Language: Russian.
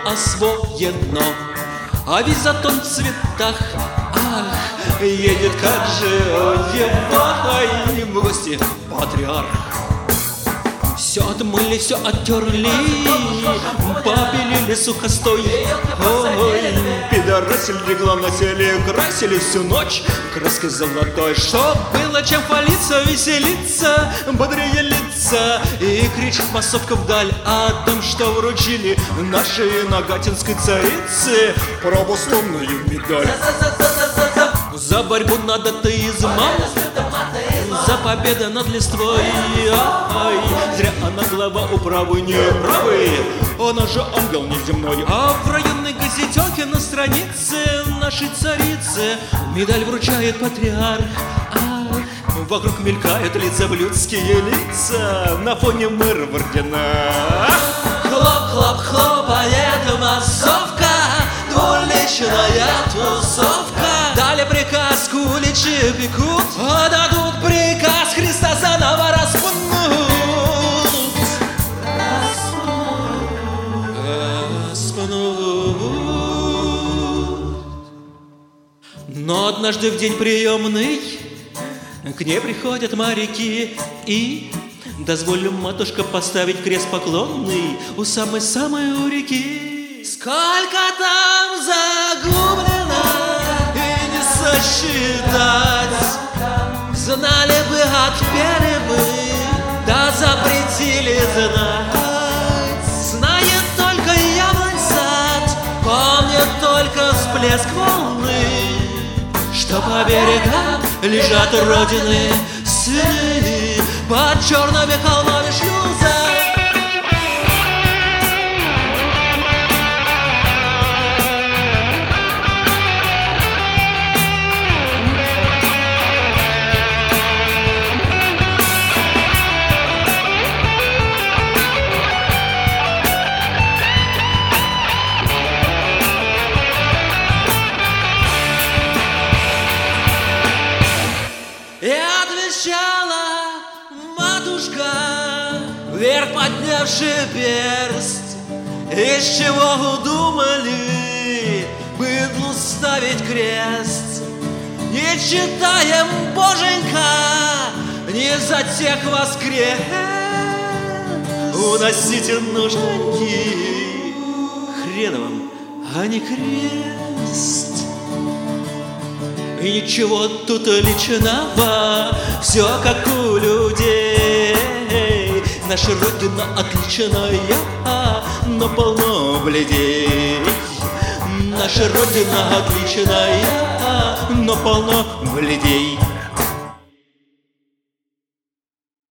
освоено, а весь затон в цветах. Ах, едет как же одевай в гости патриарх. Все отмыли, все оттерли, побелили сухостой. Ой, пидорасили, главное, сели, красили всю ночь краской золотой. Чтоб было чем хвалиться, веселиться, бодрее лица. И кричит массовка вдаль о том, что вручили нашей нагатинской царице православную медаль. За борьбу над атеизмом, за победу над листвой. Ай, зря она глава управы неправы, она же ангел неземной. А в районной газетенке на странице нашей царицы медаль вручает патриарх. Ах, вокруг мелькают лица, блюдские лица на фоне мэра в орденах. Хлоп-хлоп-хлоп, поет массовка, двуличная тусовка. Дали приказ, куличи пекут, а дадут приказ Христа заново распнут. Но однажды в день приемный к ней приходят моряки и дозволим, матушка, поставить крест поклонный у самой-самой у реки. Сколько там загублено и не сосчитать, знали бы, отпели бы, да запретили знать. Знает только яблонь сад, помнит только всплеск волны, что по берегам лежат родины сыны, под черными холмами шлюза. И отвечала матушка, вверх поднявши перст: из чего удумали быдлу ставить крест? Не читаем, боженька, не за тех воскрес. Уносите нужненький, хрен вам, а не крест. И ничего тут личного, все как у людей. Наша родина отличная, но полно бледей. Наша родина отличная, но полно бледей.